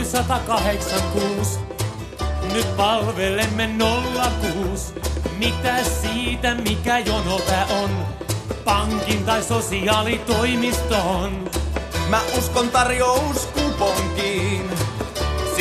186. Nyt palvelemme 06. Mitä siitä, mikä jono tää on? Pankin tai sosiaalitoimiston. Mä uskon tarjouskuponkiin.